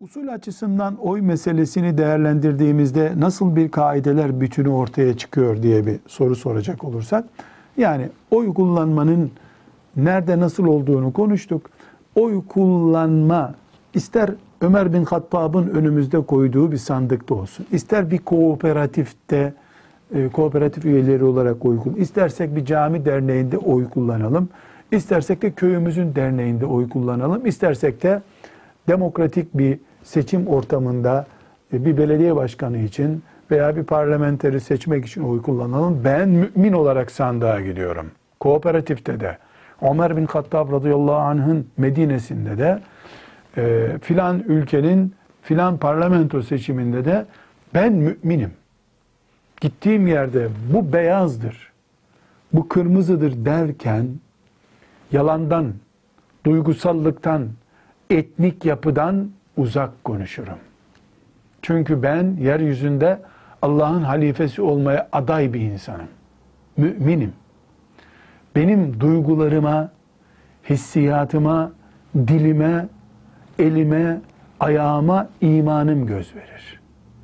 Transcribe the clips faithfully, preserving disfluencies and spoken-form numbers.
Usul açısından oy meselesini değerlendirdiğimizde nasıl bir kaideler bütünü ortaya çıkıyor diye bir soru soracak olursak, yani oy kullanmanın nerede nasıl olduğunu konuştuk. Oy kullanma ister Ömer bin Hattab'ın önümüzde koyduğu bir sandıkta olsun, ister bir kooperatifte e, kooperatif üyeleri olarak oy kullanalım, istersek bir cami derneğinde oy kullanalım, istersek de köyümüzün derneğinde oy kullanalım, istersek de demokratik bir seçim ortamında bir belediye başkanı için veya bir parlamenteri seçmek için oy kullanalım. Ben mümin olarak sandığa gidiyorum. Kooperatifte de, Ömer bin Hattab radıyallahu anh'ın Medine'sinde de, e, filan ülkenin filan parlamento seçiminde de ben müminim. Gittiğim yerde bu beyazdır, bu kırmızıdır derken yalandan, duygusallıktan, etnik yapıdan uzak konuşurum. Çünkü ben yeryüzünde Allah'ın halifesi olmaya aday bir insanım. Müminim. Benim duygularıma, hissiyatıma, dilime, elime, ayağıma imanım göz verir.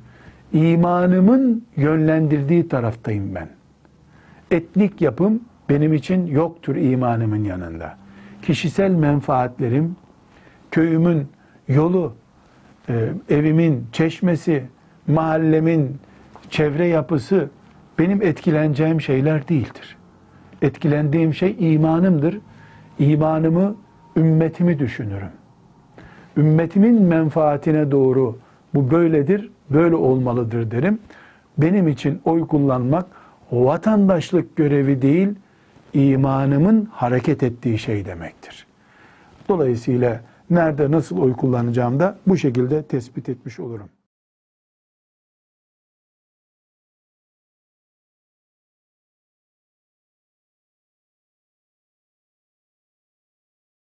İmanımın yönlendirdiği taraftayım ben. Etnik yapım benim için yoktur imanımın yanında. Kişisel menfaatlerim, köyümün yolu, evimin çeşmesi, mahallemin çevre yapısı benim etkileneceğim şeyler değildir. Etkilendiğim şey imanımdır. İmanımı, ümmetimi düşünürüm. Ümmetimin menfaatine doğru bu böyledir, böyle olmalıdır derim. Benim için oy kullanmak vatandaşlık görevi değil, imanımın hareket ettiği şey demektir. Dolayısıyla nerede nasıl oy kullanacağım da bu şekilde tespit etmiş olurum.